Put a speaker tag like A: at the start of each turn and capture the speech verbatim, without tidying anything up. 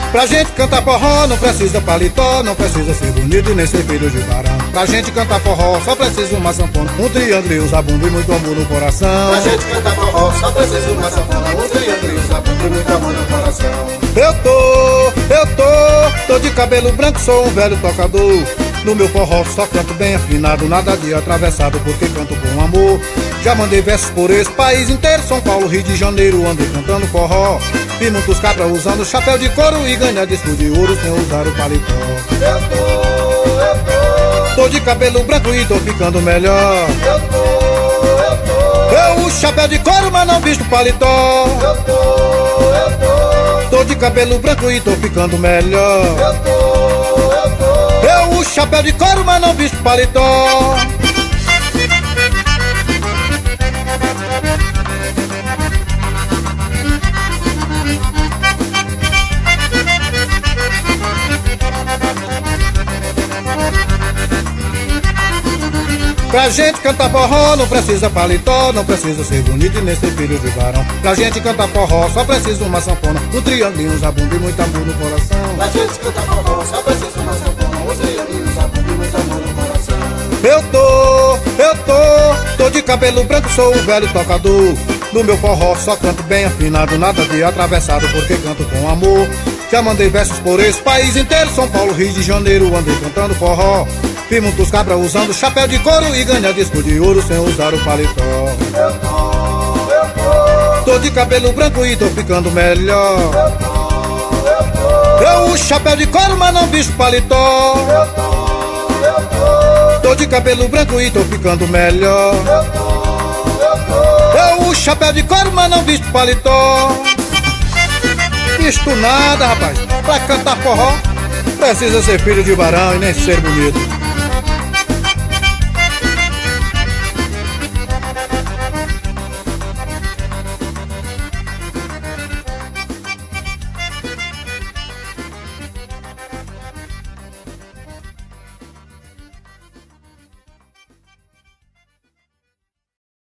A: Pra gente cantar forró não precisa paletó, não precisa ser bonito e nem ser filho de barão. Pra gente cantar forró só precisa uma sanfona, um triângulo e um zabumba e muito amor no coração.
B: Pra gente cantar forró só precisa uma sanfona, um triângulo e um zabumba e muito amor no coração.
A: Eu tô, eu tô, tô de cabelo branco, sou um velho tocador. No meu forró só canto bem afinado, nada de atravessado, porque canto com amor. Já mandei versos por esse país inteiro, São Paulo, Rio de Janeiro, andei cantando forró. Vi muitos cabras usando chapéu de couro e ganhar disco de ouro sem usar o paletó.
B: Eu tô, eu tô,
A: tô de cabelo branco e tô ficando melhor.
B: Eu tô, eu tô,
A: eu uso chapéu de couro, mas não visto paletó.
B: Eu tô, eu
A: tô, tô de cabelo branco e tô ficando melhor.
B: Eu tô, eu tô,
A: eu uso chapéu de couro, mas não visto paletó. Pra gente cantar forró não precisa paletó, não precisa ser bonito e nem ser filho de barão. Pra gente cantar forró só precisa uma sanfona, um triângulo, um zabumba e muito amor no coração.
B: Pra gente cantar forró só precisa uma sanfona, um triângulo, um zabumba e muito amor no coração.
A: Eu tô, eu tô, tô de cabelo branco, sou um velho tocador. No meu forró só canto bem afinado, nada de atravessado, porque canto com amor. Já mandei versos por esse país inteiro, São Paulo, Rio de Janeiro, andei cantando forró. Vi muitos cabras usando chapéu de couro e ganhar disco de ouro sem usar o paletó.
B: Eu tô, eu
A: tô, tô de cabelo branco e tô ficando melhor.
B: Eu tô, eu tô,
A: eu uso chapéu de couro, mas não visto paletó.
B: Eu tô, eu tô,
A: tô de cabelo branco e tô ficando melhor.
B: Eu tô, eu tô,
A: eu uso chapéu de couro, mas não visto paletó. Visto nada, rapaz. Pra cantar forró precisa ser filho de barão e nem ser bonito.